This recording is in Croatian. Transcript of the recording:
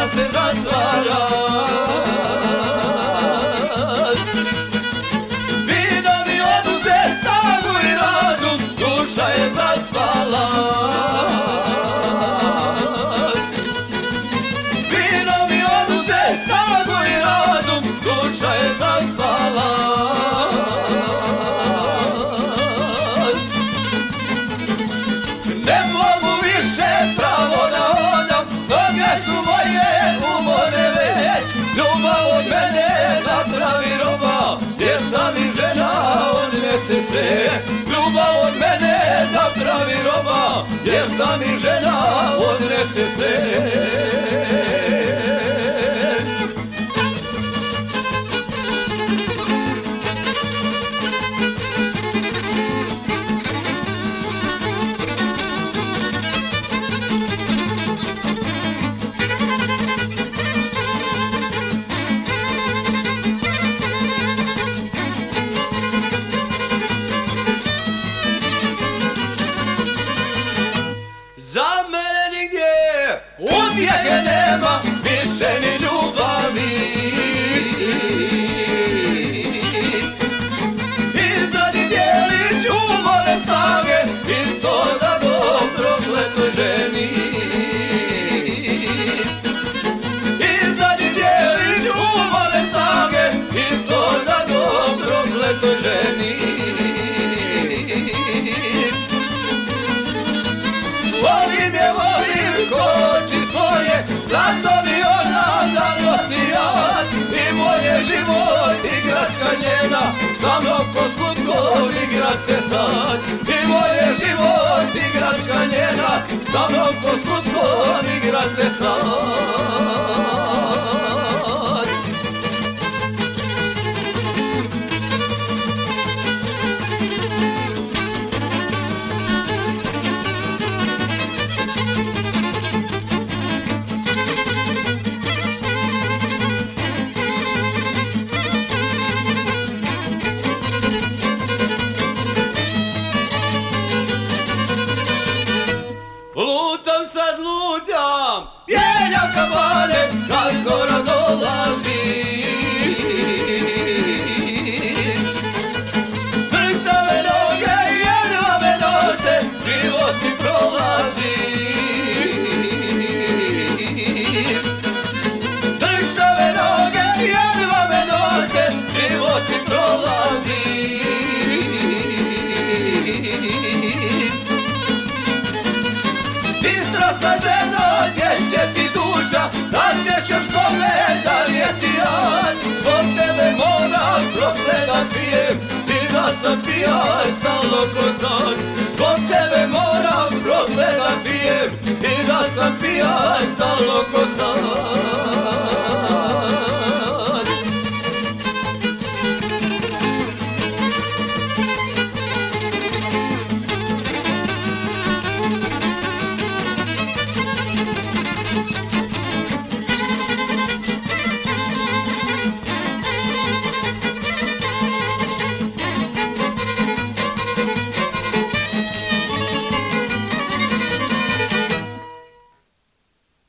se zatvara. Vino mi oduze snagu i razum, duša je zaspala. Vino mi oduze snagu i razum, duša je zaspala. Ne mogu više pravo da hodam, noge su moje umorne već. Ljubav od mene napravi roba, jer ta mi žena odnese sve. Ljubav od mene napravi roba, jer ta mi žena odnese sve. Za mene nigdje utjehe nema, više ni ljubavi. I zadnji djelić umore snage, i to da do prokletoj ženi. I zadnji djelić umore snage, i to da do prokletoj ženi. Volim je, volim ko oči svoje, zato mi ona da nosi jad. I moj je život igračka njena, sa mnom ko s lutkom igrat se sad. I moj je život igračka njena, sa mnom ko s lutkom igrat se sad. Lutam sad lutam, mijenjam kabane, kad zora dolazi. Drhtave noge jedva me nose, život mi prolazi. Drhtave noge jedva me nose, život mi prolazi. Bistra sam ženo, gdje će ti duša, da ćeš još kome darijeti jad. Zbog tebe moram prokledat pijem, i da sam pijan stalno ko sad. Zbog tebe moram prokledat pijem, i da sam pijan stalno ko sad.